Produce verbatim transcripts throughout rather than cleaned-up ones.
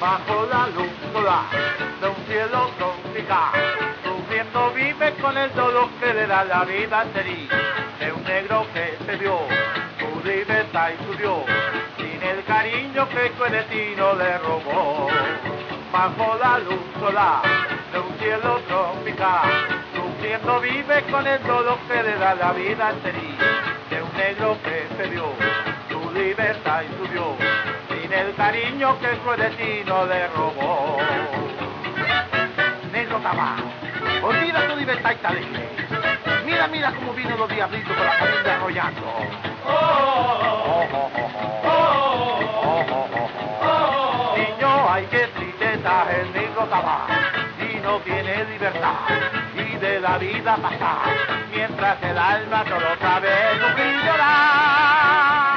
bajo la luz solar de un cielo tropical. Sufriendo vive con el dolor que le da la vida feliz de un negro que se dio su libertad y su Dios, sin el cariño que su destino le robó. Bajo la luz solar de un cielo tropical, sufriendo vive con el dolor que le da la vida feliz de un negro que se dio su libertad y su Dios, sin el cariño que su destino le robó. Negro Cabá, olvida tu libertad y alegre. Mira, mira cómo vino los diablitos con la familia arrollando. Niño, hay que tristeza el negro Cabá y no tiene libertad y de la vida pasar mientras el alma no lo sabe sufrir y llorar.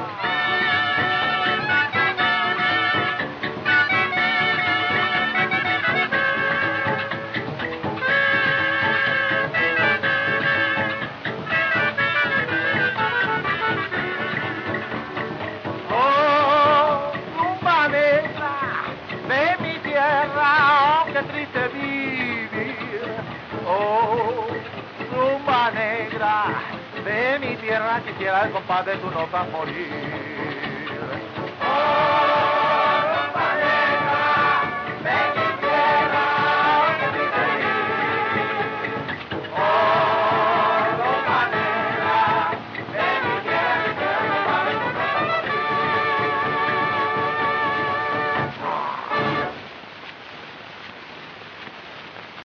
Qué triste vivir, oh, rumba negra, de mi tierra quisiera el compadre tu nota morir.